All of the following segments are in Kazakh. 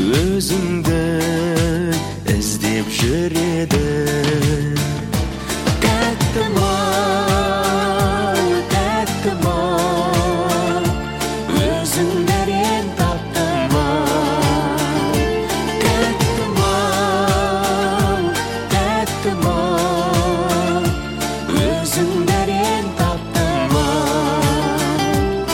өзіңді іздеп жүреді. Тәттім-ау, тәттім-ау, өзіңді әрең таптым-ау. Тәттім-ау, тәттім-ау, өзіңді әрең таптым-ау.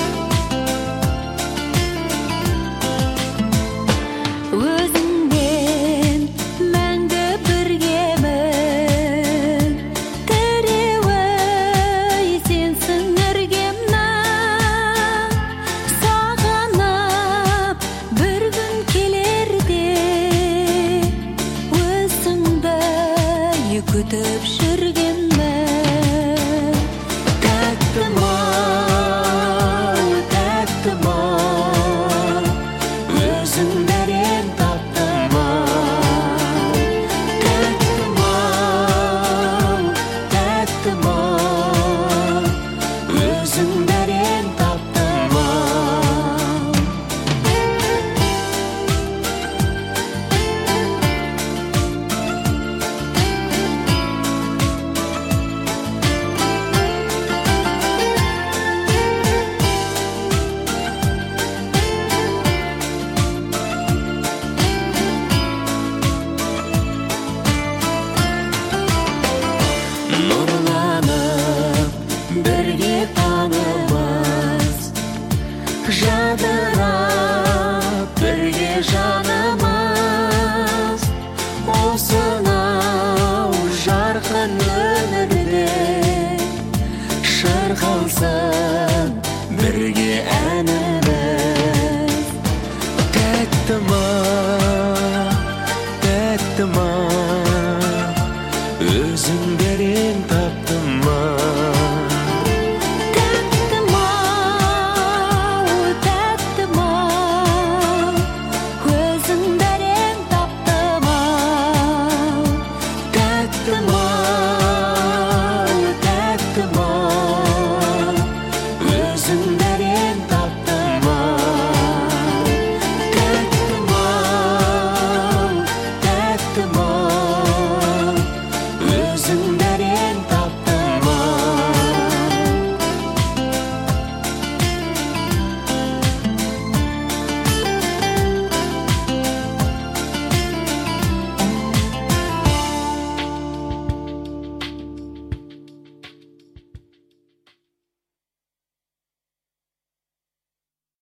Өзіңмен мәңгі біргемін, тіреуі сенсің іргемнің. Сағынып бір күн келерде, өзіңді күтіп жүргенмін. Тәттім-ау, тәттім-ау, өзіңді әрең таптым-ау. Тәттім-ау, тәттім-ау, өзіңді әрең таптым-ау. Нұрланып бірге таңымыз, жадырап бірге жанымыз. Осынау жарқын өмірде шырқалсын бірге әніміз. Тәттім-ау,